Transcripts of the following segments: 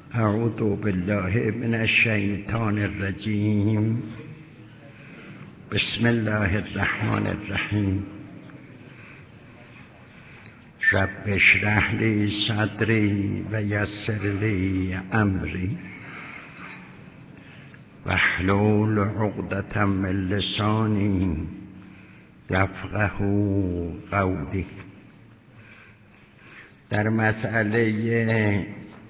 اعوذ بالله من الشیطان الرجیم. بسم الله الرحمن الرحیم. رب اشرح لی صدری و یسر لی امری واحلل عقدة من لسانی یفقهوا قولی. در مسئله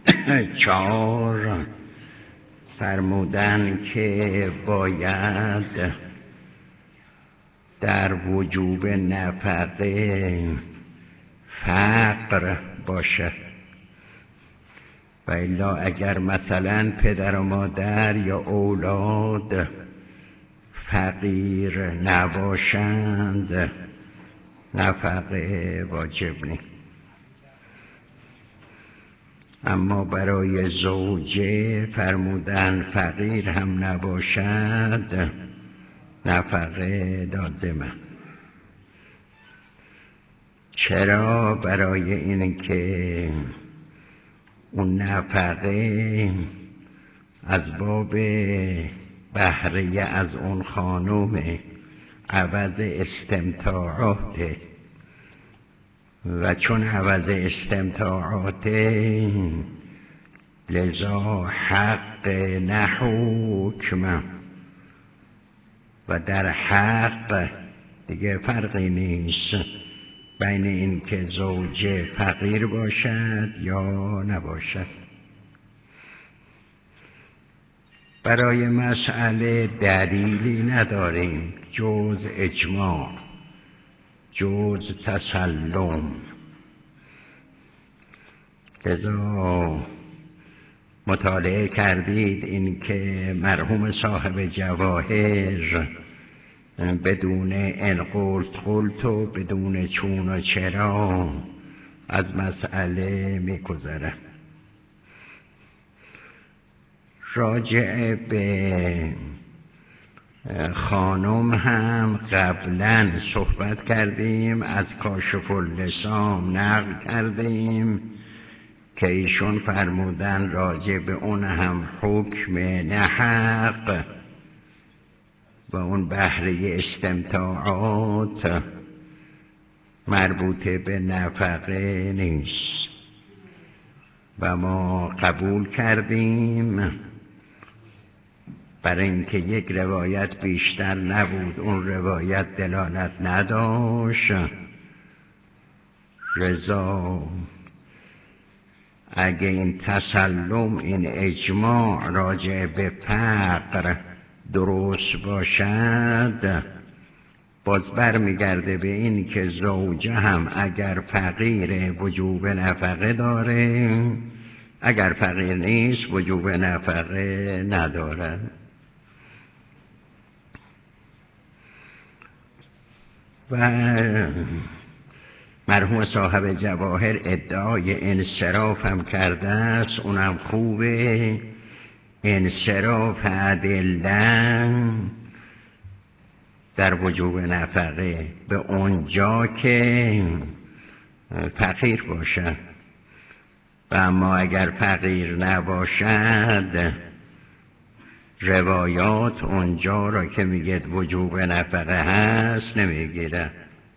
4 فرمودن که باید در وجوب نفقه فقر باشد و الا اگر مثلا پدر و مادر یا اولاد فقیر نباشند نفقه واجب نیست. اما برای زوجه فرمودن فقیر هم نباشد نفقه لازمه. چرا؟ برای اینکه اون نفقه از باب بهره از اون خانم عوض استمتاعاته و چون عوض استمتاعاته لذا حق نه حکم و در حق دیگه فرقی نیست بین این که زوجه فقیر باشد یا نباشد. برای مسئله دلیلی نداریم جز اجماع، جز تسلم. لذا مطالعه کردید این که مرحوم صاحب جواهر بدون ان قلت و بدون چون و چرا از مسئله میگذره. راجع به خانم هم قبلا صحبت کردیم، از کاشف اللسان نقل کردیم که ایشون فرمودن راجع به اون هم حکم نه حق و اون بهره استمتاعات مربوط به نفقه نیست و ما قبول کردیم برای اینکه یک روایت بیشتر نبود، اون روایت دلالت نداشت. رضا اگه این تسلم، این اجماع راجع به فقر درست باشد باز برمیگرده به این که زوجه هم اگر فقیر وجوب نفقه داره، اگر فقیر نیست وجوب نفقه نداره. و مرحوم صاحب جواهر ادعای انصراف هم کرده است، اونم خوبه. انصراف ادله در وجوب نفقه به اونجا که فقیر باشد و اما اگر فقیر نباشد روایات اونجا را که میگه وجوب نفقه هست نمیگیره.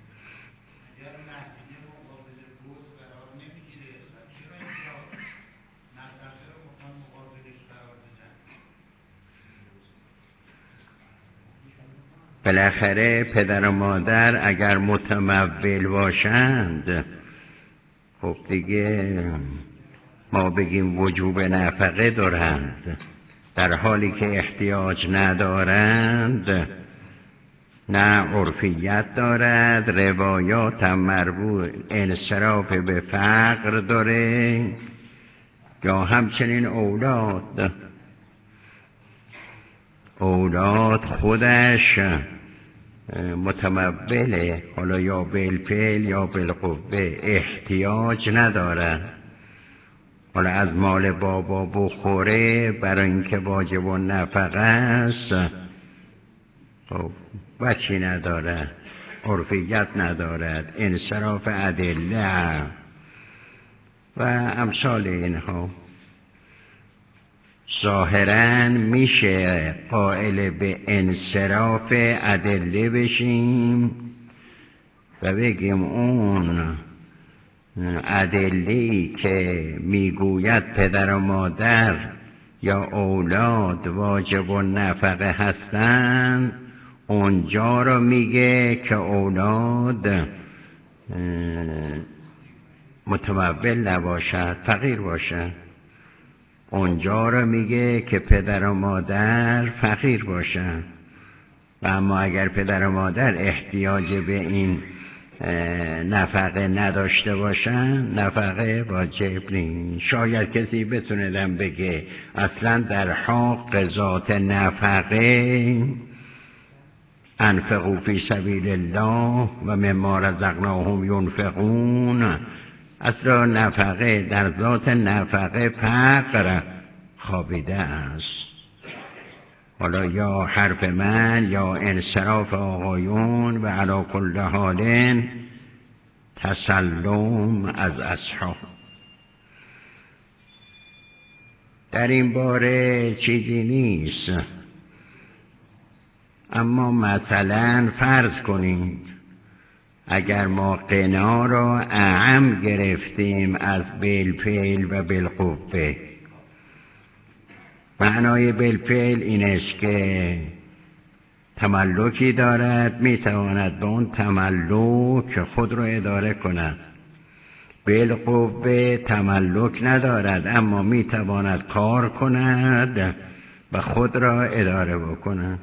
بالاخره پدر و مادر اگر متمول باشند خب دیگه ما بگیم وجوب نفقه دارند، در حالی که احتیاج ندارند نه عرفیت دارد. روایات هم مربوط انصراف به فقر داره یا همچنین اولاد خودش متموله، حالا یا بالفعل یا بالقوه، احتیاج نداره. حالا از مال بابا بخوره برای اینکه واجب و نفقه است خب وجهی نداره، عرفیت ندارد، انصراف ادله و امثال اینها. ظاهراً میشه قائل به انصراف ادله بشیم و بگیم اون ادله‌ای که میگوید پدر و مادر یا اولاد واجب النفقه هستند اونجا رو میگه که اولاد متمول نباشد، فقیر باشد. اونجا رو میگه که پدر و مادر فقیر باشن. و اما اگر پدر و مادر احتیاج به این نفقه نداشته باشن نفقه واجب نیست. شاید کسی بتونه بگه اصلا در حق ذات نفقه انفقوا فی سبیل الله و مما رزقناهم ینفقون، اصلا نفقه در ذات نفقه فقر خوابیده است. حالا یا حرف من یا انصراف آقایون و علی کل حال تسلم از اصحاب. در این باره چیزی نیست، اما مثلا فرض کنید اگر ما قنا را اعم گرفتیم از بالفعل و بالقوه. معنای بالفعل این است که تملکی دارد، میتواند به اون تملک خود را اداره کند. بالقوه تملک ندارد اما میتواند کار کند و خود را اداره بکند.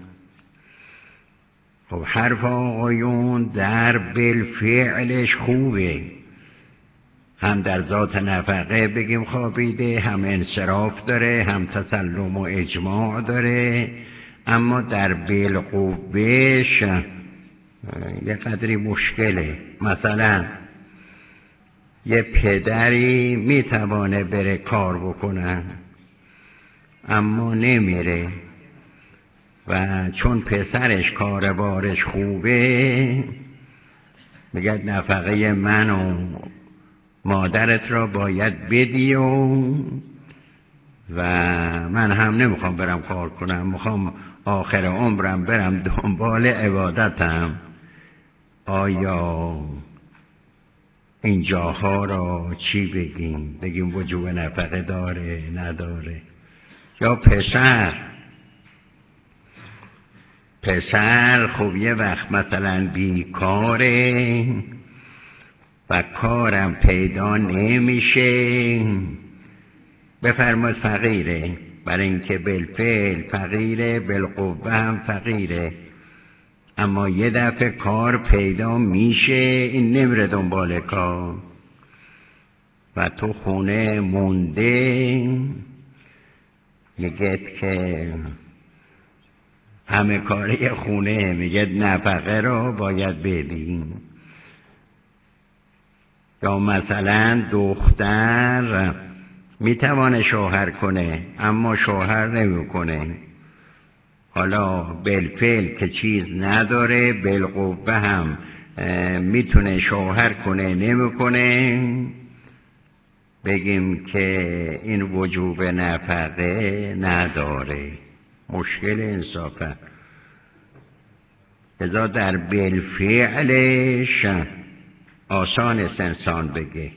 خب حرف آقایون در بالفعلش خوبه، هم در ذات نفقه بگیم خوابیده، هم انصراف داره، هم تسلم و اجماع داره، اما در بالقوهش یه قدری مشکله. مثلا یه پدری میتوانه بره کار بکنه اما نمیره و چون پسرش کار بارش خوبه میگه نفقه من و مادرت را باید بدی و من هم نمیخوام برم کار کنم، میخوام آخر عمرم برم دنبال عبادتم. آیا این جاها را چی بگیم؟ بگیم وجوب نفقه داره نداره؟ یا پسر خب یه وقت مثلا بیکاره و کارم پیدا نمیشه، بفرماد فقیره، برای اینکه بالفعل فقیره، بالقوه هم فقیره، اما یه دفعه کار پیدا میشه این نمیره دنبال کار و تو خونه مونده، میگه که همه کاری خونه، میگه نفقه رو باید بدیم. یا مثلا دختر میتوانه شوهر کنه اما شوهر نمیکنه، حالا بالفعل که چیز نداره، بالقوه هم میتونه شوهر کنه نمیکنه، بگیم که این وجوب نفقه نداره. مشکل انصافه. لذا در بالفعلش آسان است انسان بگه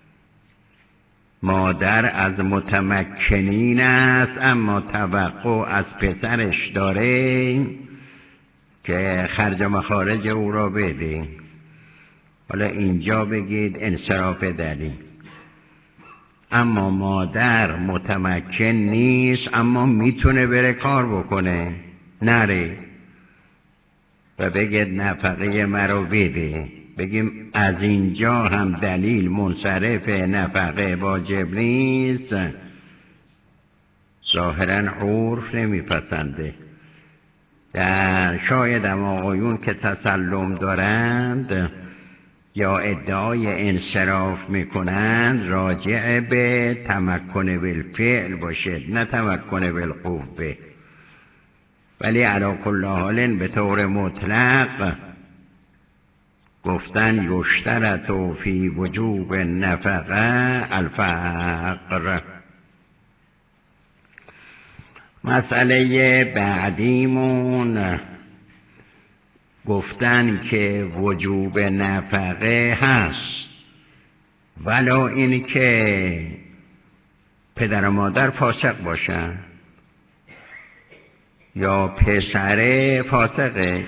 مادر از متمکنین است اما توقع از پسرش داره که خرج مخارج او را بده. حالا اینجا بگید انصراف دلیل. اما مادر متمکن نیست اما میتونه بره کار بکنه، نره و بگید نفقه مرا بده، بگیم از اینجا هم دلیل منصرف نفقه واجب نیست. ظاهرا عرف نمیپسنده. در شاید هم آقایون که تسلم دارند یا ادعای انصراف میکنند راجع به تمکن بالفعل باشه نه تمکن بالقوه. ولی علی کل حال به طور مطلق گفتن یشترط فی وجوب نفقه الفقر. مسئله بعدیمون گفتن که وجوب نفقه هست، ولو این که پدر و مادر فاسق باشن یا پسر فاسقه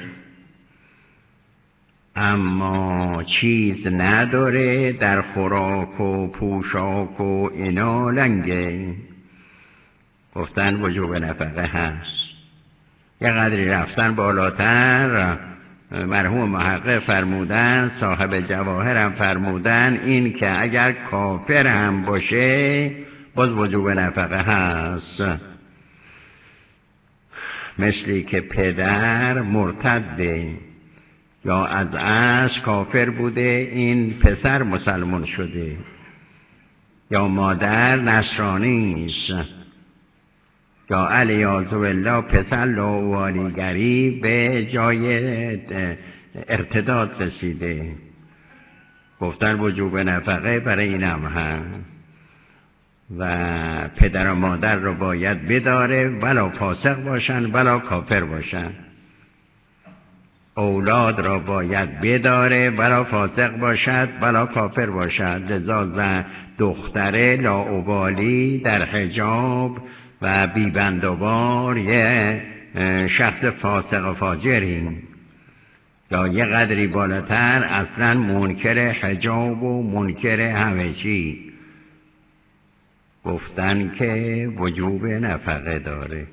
اما چیز نداره، در خوراک و پوشاک و اینا لنگه، گفتن وجوب نفقه هست. یه قدری رفتن بالاتر، مرحوم محقق فرمودن، صاحب جواهر هم فرمودن این که اگر کافر هم باشه باز وجوب نفقه هست، مثلی که پدر مرتده یا از اصل کافر بوده این پسر مسلمان شده، یا مادر نصرانی است، یا علیاذ بالله پسر لاوالیگری به جای ارتداد رسیده، گفتن وجوب نفقه برای اینم هم و پدر و مادر رو باید بداره ولا فاسق باشن ولا کافر باشن، اولاد را باید بداره ولا فاسق باشد ولا کافر باشد. لذا دختره لاابالی در حجاب و بیبندوبار یه شخص فاسق و فاجرین، یا یه قدری بالاتر اصلا منکر حجاب و منکر همه چی، گفتن که وجوب نفقه داره.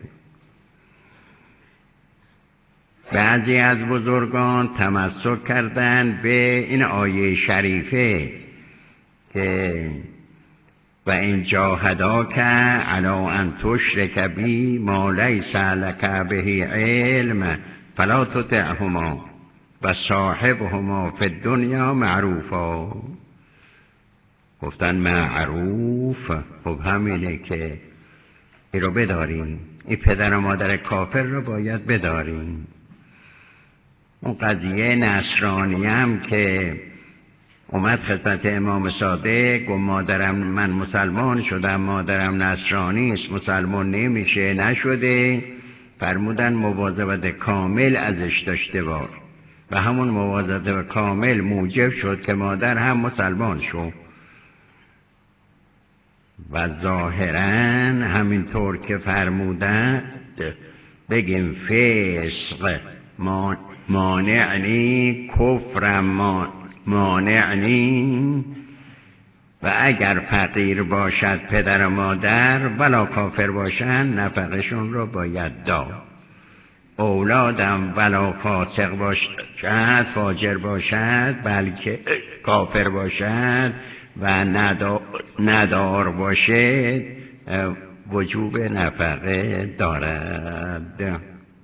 بعضی از بزرگان تمسک کردند به این آیه شریفه که و این جاهداک علی ان تشرک بی ما لیس لک به علم فلا تطعهما و صاحبهما فی الدنیا معروفا، گفتن معروف خب همینه که این رو بداریم، این پدر و مادر کافر رو باید بداریم. اون قضیه نصرانی هم که اومد خدمت امام صادق گفت مادرم، من مسلمان شدم مادرم نصرانی است، مسلمان نمیشه، نشده، فرمودن مواظبت کامل ازش داشته باش و همون مواظبت کامل موجب شد که مادر هم مسلمان شد. و ظاهرا همینطور که فرمودن بگیم فسق مانعنی، کفر مانعنی، و اگر فقیر باشد پدر و مادر ولا کافر باشن نفقشون رو باید داد. اولادم ولا فاسق باشد فاجر باشد بلکه کافر باشد و ندار باشد وجوب نفقه دارد.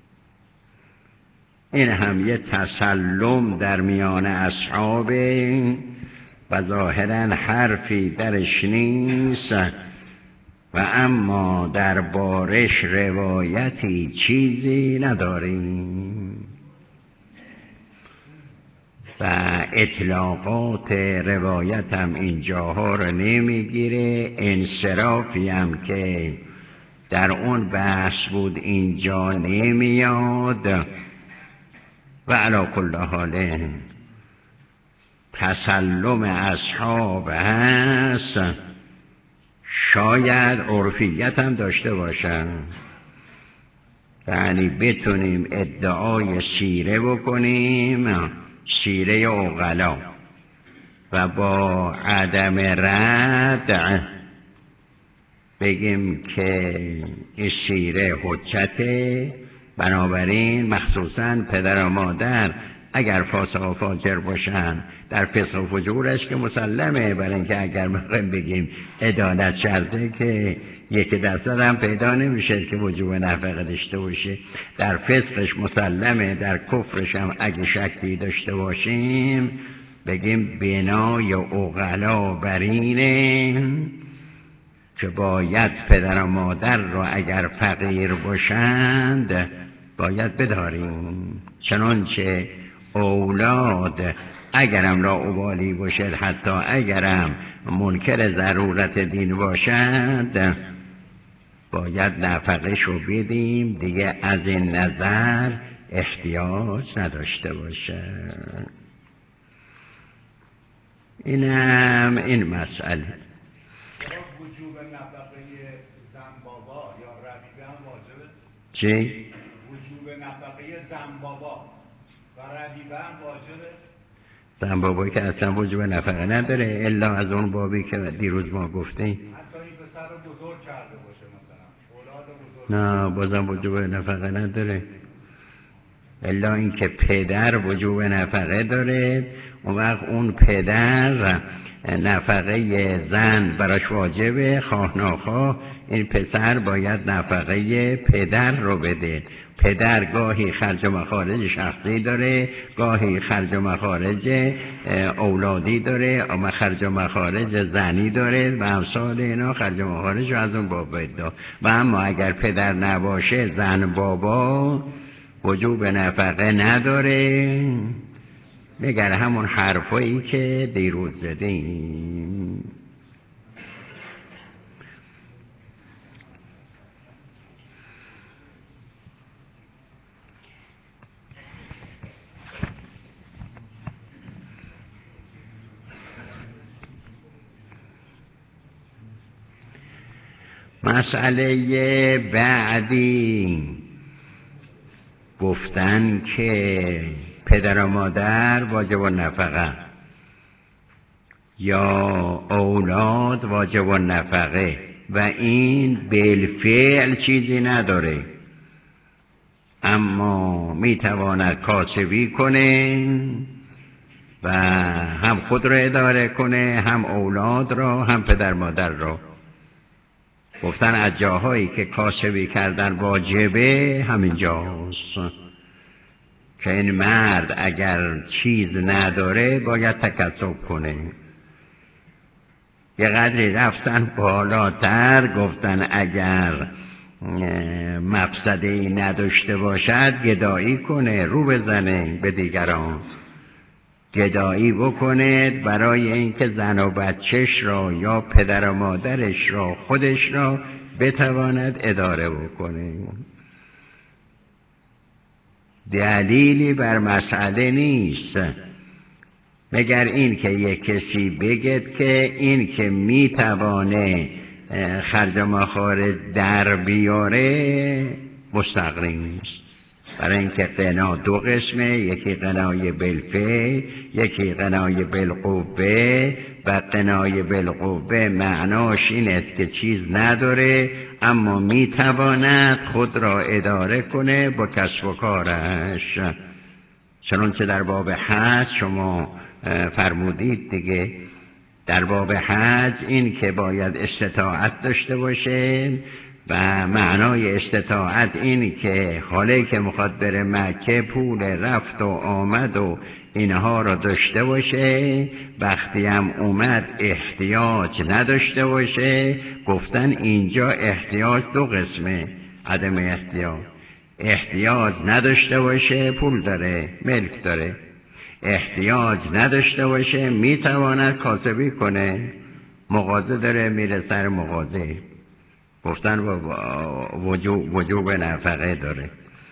این هم یه تسلم در میان اصحاب و ظاهرا حرفی درش نیست و اما در بارش روایتی چیزی نداریم و اطلاقات روایت هم اینجاها رو نمیگیره، انصرافی هم که در اون بحث بود اینجا نمیاد و علی کل حال تسلم اصحاب هست، شاید عرفیت هم داشته باشن، یعنی بتونیم ادعای سیره بکنیم، سیره عقلا، و با عدم رد بگیم که این سیره حجته. بنابراین مخصوصا پدر و مادر اگر فاسق و فاجر باشن در فسق و فجورش که مسلمه، برای اینکه اگر بگیم عدالت شرطه که 1% هم پیدا نمیشه که وجوب نفقه داشته باشه، در فسقش مسلمه، در کفرش هم اگه شکی داشته باشیم بگیم بنای عقلا بر اینه که باید پدر و مادر رو اگر فقیر باشند باید بداریم، چنانچه اولاد اگرم لاابالی باشد، حتی اگرم منکر ضرورت دین باشد، باید نفقه شو بدیم، دیگه از این نظر احتیاج نداشته باشه. اینم این مسئله. وجوب نفقه زن بابا یا ربیبه هم واجبه؟ چی؟ وجوب نفقه زن بابا و ربیبه هم واجبه؟ زن بابایی که اصلا وجوب نفقه نداره الا از اون بابی که دیروز ما گفتیم. حتی این پسر رو بزرگ کرده باشه، مثلا اولاد بزرگ، نه بازم وجوب نفقه نداره الا اینکه پدر وجوب نفقه داره. اون وقت اون پدر نفقه زن براش واجبه، خواه ناخواه این پسر باید نفقه پدر رو بده. پدر گاهی خرج و مخارج شخصی داره، گاهی خرج و مخارج اولادی داره، خرج و مخارج زنی داره و امثال اینا، خرج و مخارج رو از اون بابا داره. و اما اگر پدر نباشه زن بابا وجوب نفقه نداره، مگر همون حرفایی که دیروز زدیم. مسئله بعدی گفتن که پدر و مادر واجب النفقه یا اولاد واجب النفقه و این بالفعل چیزی نداره، اما میتواند کاسبی کنه و هم خود را اداره کنه، هم اولاد را، هم پدر مادر را. گفتن از جاهایی که کاسبی کردن واجبه همینجاست که این مرد اگر چیز نداره باید تکسب کنه. یه قدری رفتن بالاتر، گفتن اگر مفسده‌ای نداشته باشد گدایی کنه، رو بزنه به دیگران، گدایی بکنه برای اینکه زن و بچهش را یا پدر و مادرش را خودش را بتواند اداره بکنه. دلیلی بر مسئله نیست مگر این که یک کسی بگد که این که میتوانه خرج و مخارج در بیاره مستقیم است. برای اینکه قنا دو قسمه، یکی قنای بالفعل، یکی قنای بالقوه. و قنای بالقوه معناش این است که چیز نداره اما میتواند خود را اداره کنه با کسب و کارش. چنانچه در باب حج شما فرمودید دیگه، در باب حج این که باید استطاعت داشته باشه و معنای استطاعت این که حالی که میخواد بره مکه پول رفت و آمد و اینها را داشته باشه، وقتی هم اومد احتیاج نداشته باشه. گفتن اینجا احتیاج دو قسمه، عدم احتیاج نداشته باشه پول داره، ملک داره، احتیاج نداشته باشه میتواند کاسبی کنه، مغازه داره میره سر مغازه. گفتن وجوب نفقه داره.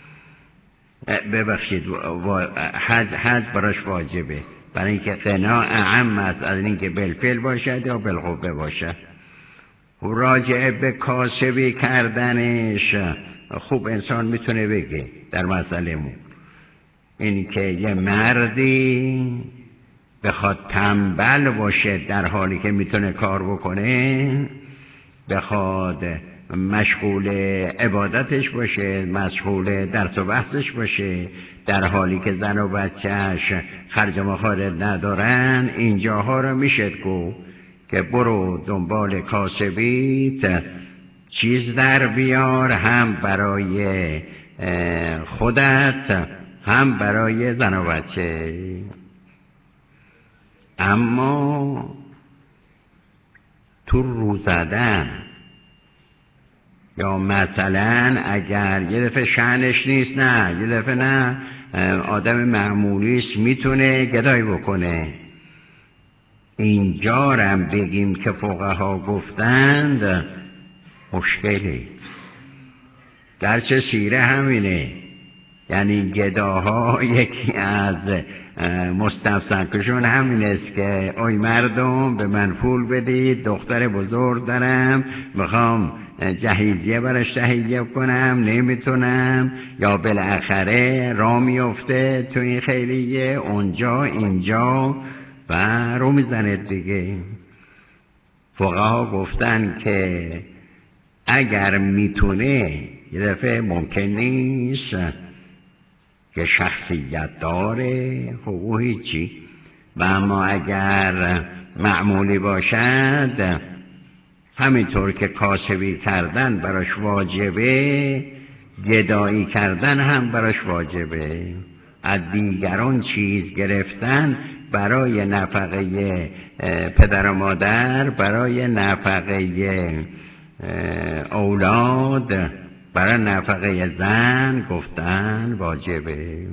ببخشید حج براش واجبه، برای اینکه قنا اعم است از اینکه بالفعل باشد یا بالقوه باشد. راجع به کاسبی کردنش خوب انسان میتونه بگه در مسئله مون این که یه مردی بخواد تنبل باشه در حالی که میتونه کار بکنه، بخواد مشغول عبادتش باشه، مشغول درس و بحثش باشه در حالی که زن و بچهش خرج و مخارج ندارن، اینجاها رو میشه گفت که برو دنبال کاسبیت چیز در بیار، هم برای خودت هم برای زن و بچه. اما تو رو زدن یا مثلا اگر یه دفعه شأنش نیست، نه یه دفعه نه آدم معمولیست میتونه گدایی بکنه، اینجا رم بگیم که فقها گفتند مشکلی. گرچه سیره همینه، یعنی گداها یکی از مستفسرکشون همین است که اوی مردم به من پول بدید، دختر بزرگ دارم میخوام جهیزیه براش تهیه کنم نمیتونم، یا بالاخره را میفته تو این خیریه اونجا اینجا و رو میزنه دیگه. فقها گفتن که اگر میتونه یه دفعه ممکن نیست که شخصیت داره خب هیچی، و اما اگر معمولی باشد همینطور که کاسبی کردن براش واجبه، گدایی کردن هم براش واجبه. از دیگران چیز گرفتن برای نفقه پدر و مادر، برای نفقه اولاد، برای نفقه زن گفتن واجبه.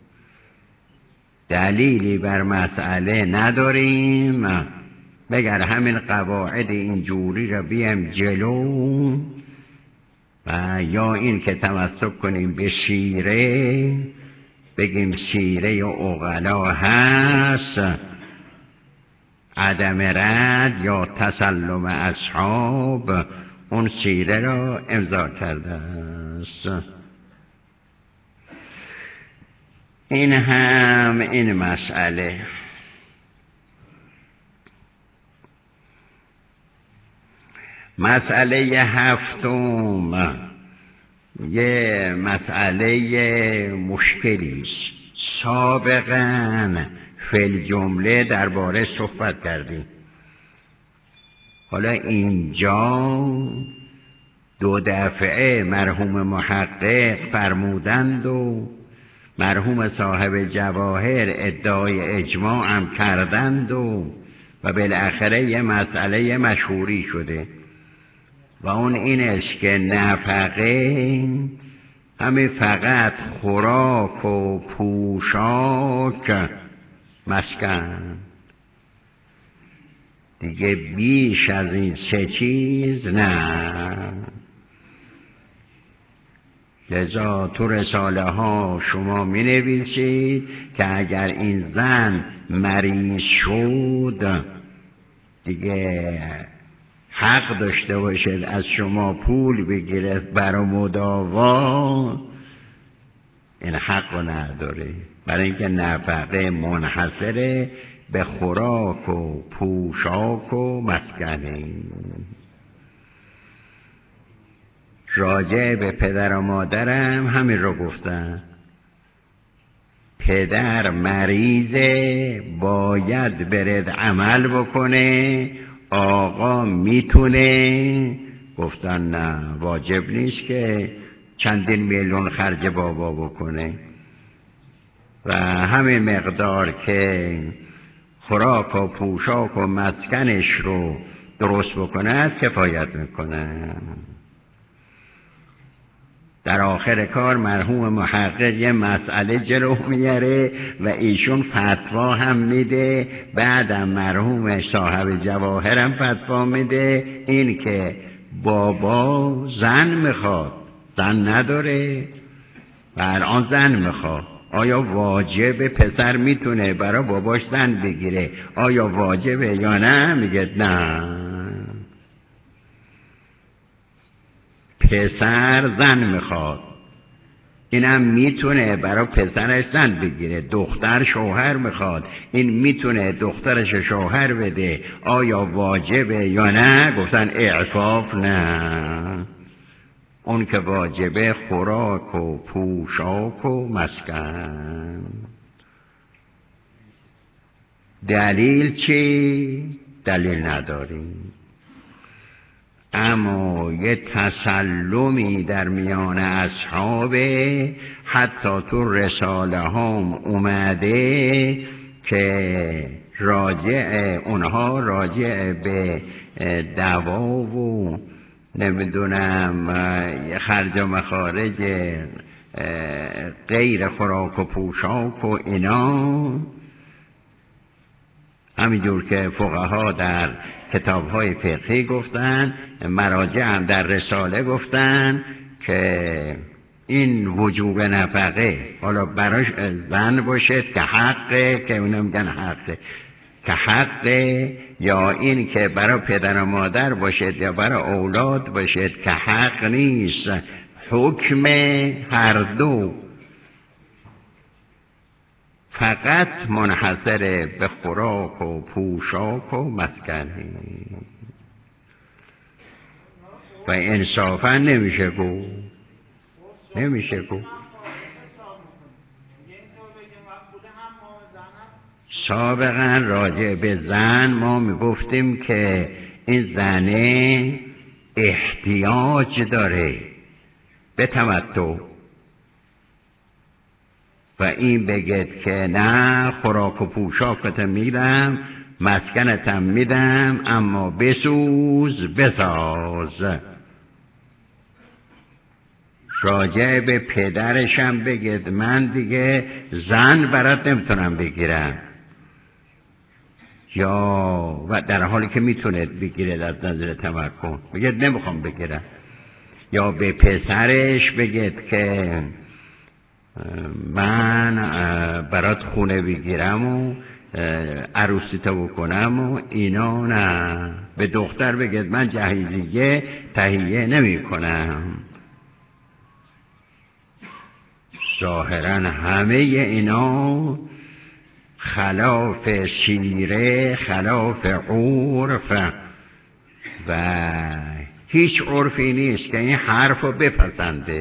دلیلی بر مسئله نداریم مگر همین قواعد اینجوری را بیم جلو، و یا این که تمسک کنیم به سیره، بگیم سیره عقلا هست، عدم رد یا تسلم اصحاب اون سیره را امضا کرده است. این هم این مسئله. مسئله هفتم یه مسئله مشکلی است. سابقاً فی الجمله درباره صحبت کردیم. حالا اینجا دو دفعه مرحوم محقق فرمودند و مرحوم صاحب جواهر ادعای اجماع هم کردند و بالاخره یه مسئله مشهوری شده، و اون این است که نفقه همین فقط خوراک و پوشاک مسکن، دیگه بیش از این سه چیز نه. لذا تو رساله ها شما می نویسید که اگر این زن مریض شد دیگه حق داشته باشد از شما پول بگیرد برای مداوا، این حق رو نداره، برای اینکه نفقه منحصره به خوراک و پوشاک و مسکنه. راجع به پدر و مادرم همین رو گفتن. پدر مریضه باید برد عمل بکنه، آقا میتونه. گفتن نه واجب نیست که چندین میلیون خرج بابا بکنه، و همین مقدار که خوراک و پوشاک و مسکنش رو درست بکند کفایت میکنه. در آخر کار مرحوم محقق یه مسئله جلو میاره و ایشون فتوا هم میده، بعدم مرحوم صاحب جواهر هم فتوا میده، این که بابا زن میخواد، زن نداره و الان زن میخواد، آیا واجب پسر میتونه برای باباش زن بگیره، آیا واجبه یا نه؟ میگه نه، پسر زن میخواد، اینم میتونه برای پسرش زن بگیره. دختر شوهر میخواد، این میتونه دخترش شوهر بده، آیا واجبه یا نه؟ گفتن اعفاف نه، اون که واجبه خوراک و پوشاک و مسکن. دلیل چی؟ دلیل نداریم، اما یه تسلمی در میان اصحابه، حتی تو رساله هم اومده که اونها راجع به دوا و نمیدونم خرج و مخارج غیر خوراک و پوشاک و اینا، همینجور که فقها در کتاب‌های فقهی گفتن، مراجع هم در رساله گفتن که این وجوب نفقه حالا براش زن باشد که حقه، که اونم میگن حقه که حقه، یا این که برای پدر و مادر باشد یا برای اولاد باشد که حق نیست. حکم هر دو فقط منحصر به خوراک و پوشاک و مسکن و انصافا نمیشه گفت، نمیشه گفت. سابقا راجع به زن ما میگفتیم که این زنه احتیاج داره به تمتع و این بگید که نه خوراک و پوشاکت میدم، مسکنتم میدم، اما بسوز بساز. راجع به پدرشم بگید من دیگه زن برات نمیتونم بگیرم، یا و در حالی که میتونه بگیره از نظر تمکن بگید نمیخوام بگیرم. یا به پسرش بگید که من برات خونه بگیرم و عروسی تو بکنم و اینا نه. به دختر بگید من جهیزیه تهیه نمی کنم. ظاهرا همه اینا خلاف شیره، خلاف عرف و هیچ عرفی نیست که این حرف رو بپسنده.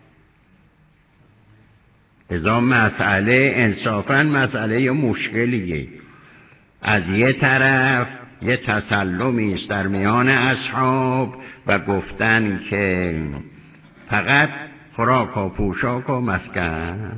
ازا مسئله انصافاً مسئله مشکلیه. از یه طرف یه تسلمی است در میان اصحاب و گفتن که فقط خوراک و پوشاک و مسکن.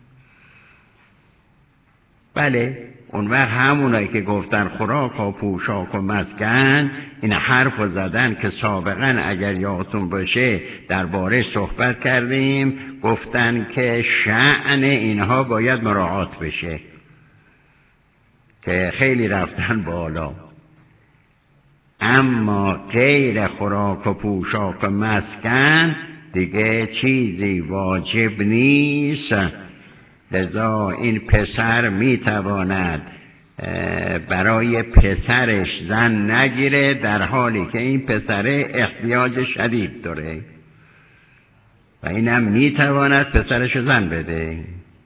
بله اون وقت همونایی که گفتن خوراک و پوشاک و مسکن این حرف رو زدن که سابقا اگر یادتون باشه درباره صحبت کردیم، گفتن که شأن اینها باید مراعات بشه که خیلی رفتن بالا. اما غیر خوراک و پوشاک و مسکن دیگه چیزی واجب نیست. لذا این پسر میتواند برای پسرش زن نگیره در حالی که این پسر احتیاج شدید داره و اینم میتواند پسرش زن بده،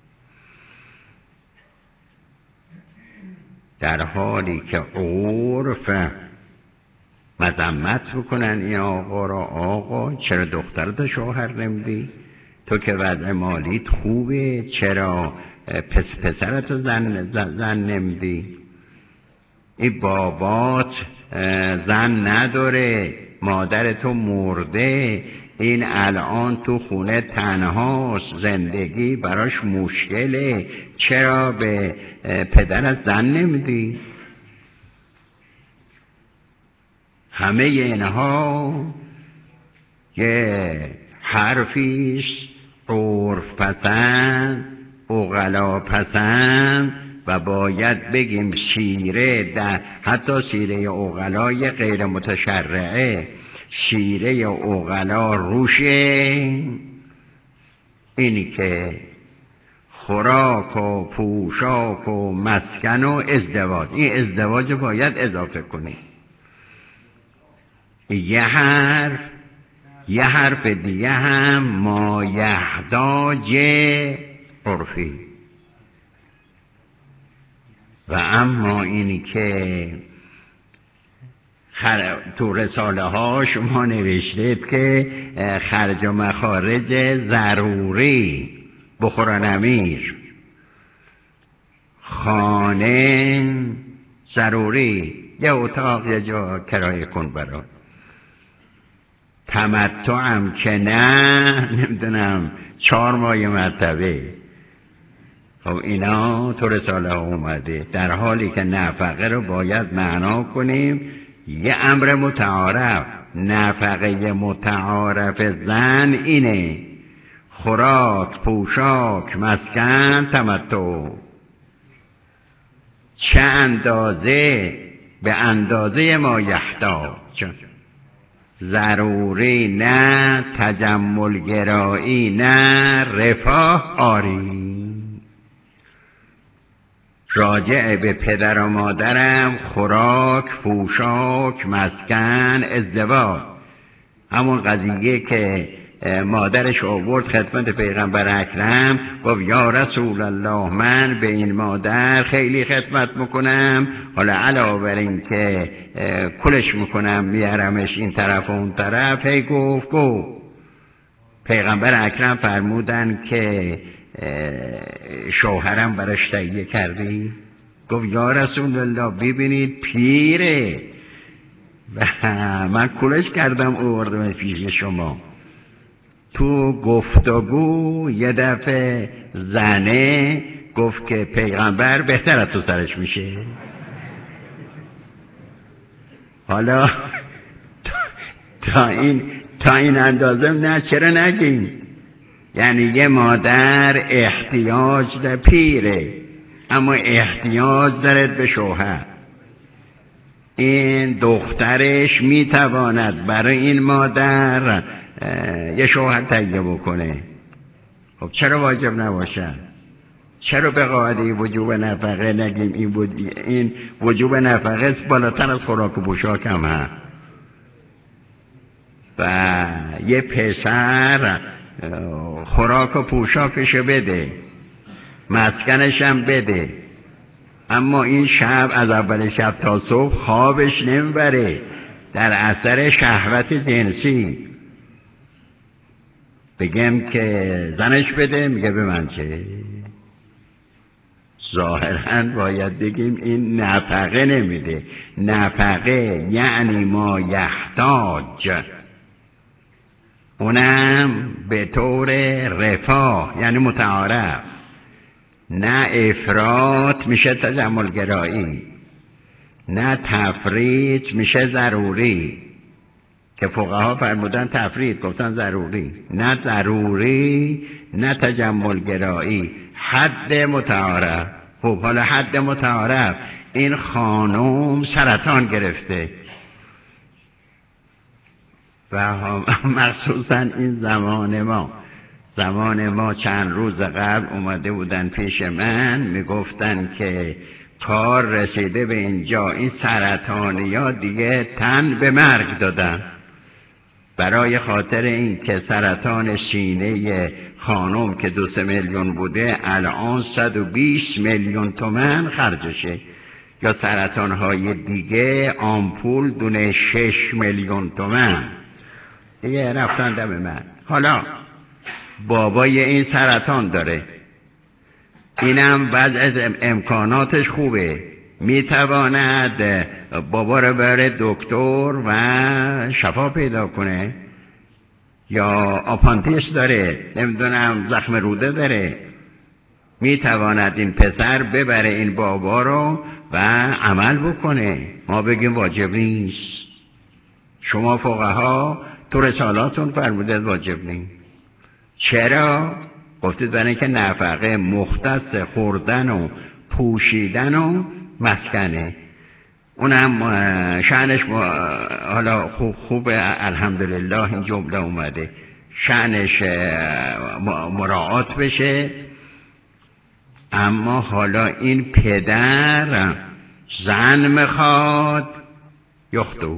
در حالی که عرف مذمت بکنن این آقا را. آقا چرا دخترت شوهر نمیدی؟ تو که وضع مالیت خوبه، چرا پسرت زن نمیدی؟ این بابات زن نداره، مادرتو مرده، این الان تو خونه تنهاست، زندگی براش مشکله، چرا به پدرت زن نمیدی؟ همه اینها یه حرفیست عرف پسند، عقلا پسند و باید بگیم شیره، در حتی شیره عقلای غیر متشرعه، شیره عقلا روشه اینی که خوراک و پوشاک و مسکن و ازدواج، این ازدواج باید اضافه کنی. یه حرف دیگه هم مایحتاج عرفی. و اما اینی که تو رساله ها شما نوشتید که خرج و مخارج ضروری بخورن امیر، خانه ضروری، یه اتاق یه جا کرایه کن برای تمتع هم که نه، نمیدونم 4 ماه مرتبه. خب اینا تو رساله ها اومده، در حالی که نفقه رو باید معنا کنیم یه امر متعارف. نفقه متعارف زن اینه: خوراک، پوشاک، مسکن، تمتع. چه اندازه به اندازه ما یحتاج، ضروری نه تجمل گرایی نه رفاه آری. راجع به پدر و مادرم خوراک، پوشاک، مسکن، ازدواج، همون قضیه که مادرش آورد خدمت پیغمبر اکرم، گفت یا رسول الله من به این مادر خیلی خدمت میکنم، حالا علاوه بر این که کلش میکنم میارمش این طرف و اون طرف، هی گفت پیغمبر اکرم فرمودن که شوهرم براش تهیه کردی؟ گفت یا رسول الله ببینید پیره و من کلش کردم آوردم پیش شما. تو گفتگو یه دفعه زنه گفت که پیغمبر بهتر از تو سرش میشه. حالا تا این اندازه نه، چرا نگیم؟ یعنی یه مادر احتیاج ده پیره اما احتیاج دارد به شوهر. این دخترش میتواند برای این مادر یه شوهر تهیه بکنه. خب چرا واجب نباشه؟ چرا به قاعده وجوب نفقه نگیم این وجوب نفقه بالاتر از خوراک و پوشاک هم هست؟ و یه پسر خوراک و پوشاکشو بده، مسکنش هم بده، اما این شب از اول شب تا صبح خوابش نمیبره در اثر شهوت جنسی. بگم که زنش بده، میگه به من چه؟ ظاهراً باید بگیم این نفقه نمیده. نفقه یعنی ما یحتاج، اونم به طور رفاه یعنی متعارف، نه افراط میشه تجمل گرایی، نه تفریط میشه ضروری که فقها فرمودن تفریط، گفتن ضروری، نه ضروری نه تجمل گرایی، حد متعارف. خب حالا حد متعارف، این خانم سرطان گرفته و مخصوصا این زمان ما چند روز قبل اومده بودن پیش من میگفتن که کار رسیده به اینجا، این سرطانی ها دیگه تن به مرگ دادن. برای خاطر این که سرطان سینه خانم که 2-3 میلیون بوده الان 120 میلیون تومان خرجشه، یا سرطان های دیگه آمپول دونه 6 میلیون تومان دیگه رفتن دم من. حالا بابای این سرطان داره، اینم وضع امکاناتش خوبه، میتواند بابا رو بره دکتر و شفا پیدا کنه، یا آپاندیس داره، نمیدونم زخم روده داره، میتواند این پسر ببره این بابا رو و عمل بکنه. ما بگیم واجب نیست. شما فقها تو رسالاتون فرمودید واجب نیست. چرا؟ گفتید برای اینکه نفقه مختص خوردن و پوشیدن و مسکنه، اونم شأنش حالا خوب الحمدلله این جمله اومده، شأنش مراعات بشه. اما حالا این پدر زن میخواد، یختو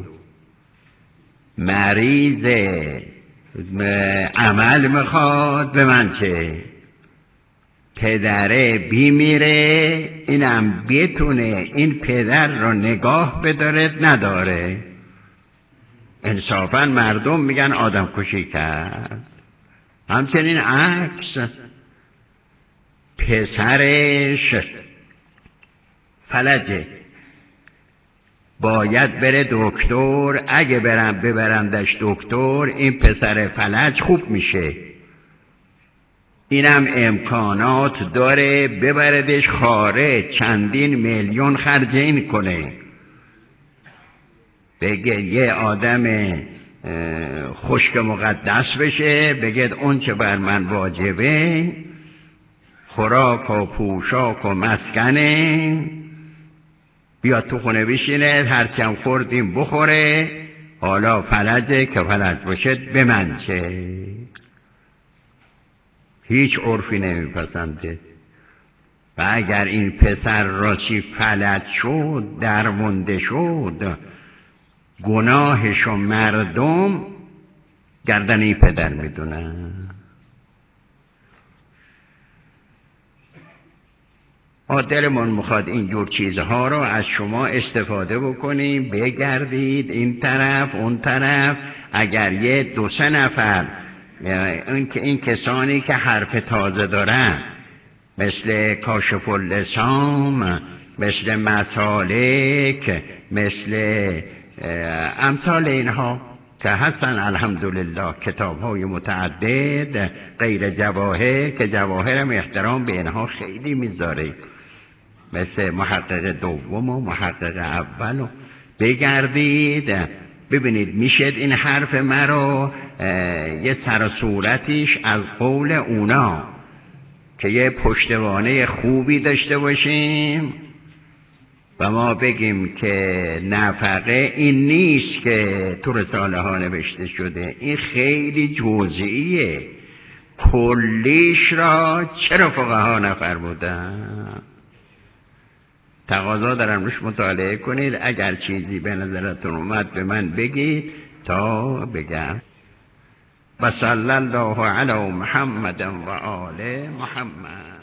مریضه عمل میخواد، به من چه؟ پدره بیمیره، اینم بتونه این پدر رو نگاه بداره نداره. انصافا مردم میگن آدم کشی کرد. همچنین عکس، پسرش فلجه باید بره دکتر، اگه ببرندش دکتر این پسر فلج خوب میشه، اینم امکانات داره ببردش خارج، چندین میلیون خرج این کنه. بگه یه آدم خشک مقدس بشه، بگه اون چه بر من واجبه خوراک و پوشاک و مسکنه، بیاد تو خونه بشینه، هرچی هم خوردیم بخوره، حالا فلجه که فلج باشه به من چه. هیچ عرفی نمیپسنده. و اگر این پسر راستی فلج شد، درمونده شد، گناهشو مردم گردن این پدر میدونن. دلمون میخواد اینجور چیزها رو از شما استفاده بکنیم، بگردید این طرف اون طرف. اگر یه 2-3 نفر این کسانی که حرف تازه دارن، مثل کاشف اللسام، مثل مسالک، مثل امثال اینها که هستن الحمدلله، کتاب های متعدد، غیر جواهر که جواهر هم احترام به اینها خیلی میذاره، مثل محقق دوم و محقق اول، و بگردید ببینید میشد این حرف مرا یه سر و صورتیش از قول اونا که یه پشتوانه خوبی داشته باشیم و ما بگیم که نفقه این نیست که تو رساله ها نوشته شده، این خیلی جزئیه، کلیش را چرا فقها نفرمودن؟ تقاضا دارم روش مطالعه کنید، اگر چیزی به نظرتون اومد به من بگید تا بگم. و صلی الله علی محمد و آل محمد.